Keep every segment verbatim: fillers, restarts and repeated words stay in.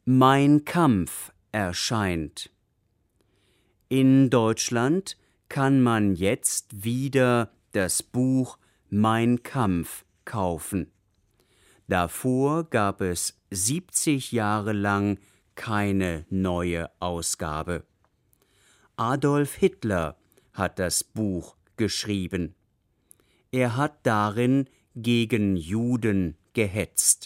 Mein Kampf erscheint. In Deutschland kann man jetzt wieder das Buch Mein Kampf kaufen. Davor gab es siebzig Jahre lang keine neue Ausgabe. Adolf Hitler hat das Buch geschrieben. Er hat darin gegen Juden gehetzt.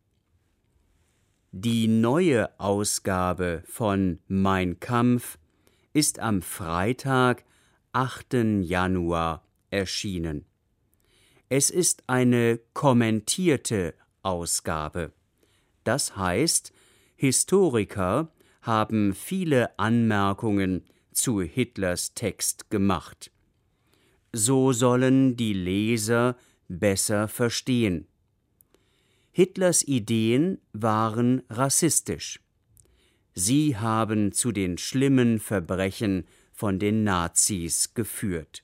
Die neue Ausgabe von Mein Kampf ist am Freitag, achten Januar, erschienen. Es ist eine kommentierte Ausgabe. Das heißt, Historiker haben viele Anmerkungen zu Hitlers Text gemacht. So sollen die Leser besser verstehen. Hitlers Ideen waren rassistisch. Sie haben zu den schlimmen Verbrechen von den Nazis geführt.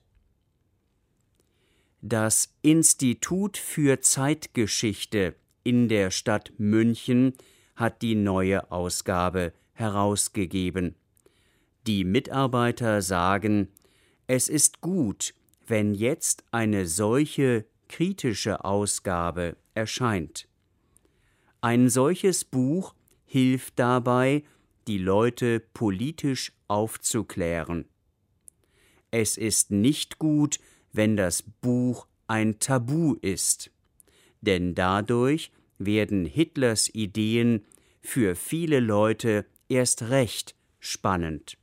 Das Institut für Zeitgeschichte in der Stadt München hat die neue Ausgabe herausgegeben. Die Mitarbeiter sagen, es ist gut, wenn jetzt eine solche kritische Ausgabe erscheint. Ein solches Buch hilft dabei, die Leute politisch aufzuklären. Es ist nicht gut, wenn das Buch ein Tabu ist, denn dadurch werden Hitlers Ideen für viele Leute erst recht spannend.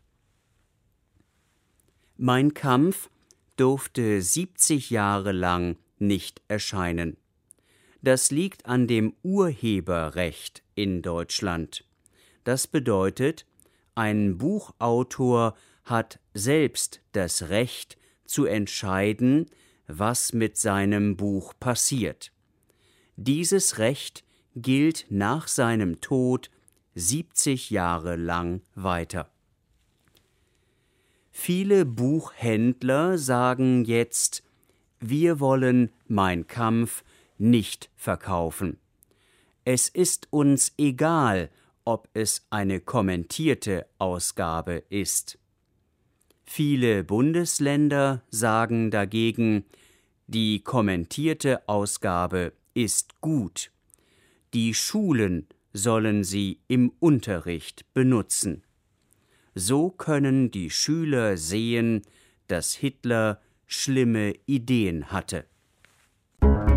Mein Kampf durfte siebzig Jahre lang nicht erscheinen. Das liegt an dem Urheberrecht in Deutschland. Das bedeutet, ein Buchautor hat selbst das Recht zu entscheiden, was mit seinem Buch passiert. Dieses Recht gilt nach seinem Tod siebzig Jahre lang weiter. Viele Buchhändler sagen jetzt, wir wollen Mein Kampf nicht verkaufen. Es ist uns egal, ob es eine kommentierte Ausgabe ist. Viele Bundesländer sagen dagegen, die kommentierte Ausgabe ist gut. Die Schulen sollen sie im Unterricht benutzen. So können die Schüler sehen, dass Hitler schlimme Ideen hatte.